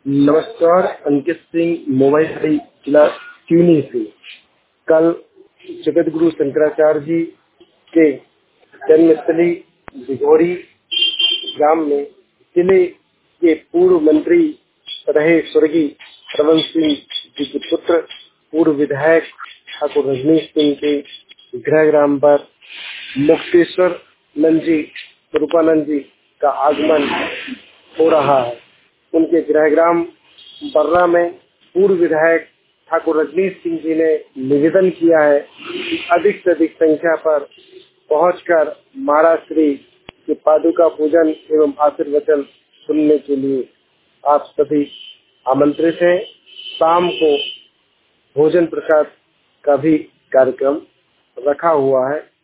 नमस्कार, अंकित सिंह मोबाइल जिला चीनी से। कल जगत गुरु शंकराचार्य जी के जन्मस्थली दिघोरी ग्राम में जिले के पूर्व मंत्री रहे स्वर्गीय रमन सिंह जी के पुत्र पूर्व विधायक ठाकुर रजनीश सिंह के गृह ग्राम पर मुक्तेश्वर नंद जी रूपानंद जी का आगमन हो रहा है। उनके गृहग्राम बर्रा में पूर्व विधायक ठाकुर रजनीश सिंह जी ने निवेदन किया है कि अधिक से अधिक संख्या पर पहुंचकर महाराज श्री के पादुका पूजन एवं आशीर्वचन सुनने के लिए आप सभी आमंत्रित हैं। शाम को भोजन प्रसाद का भी कार्यक्रम रखा हुआ है।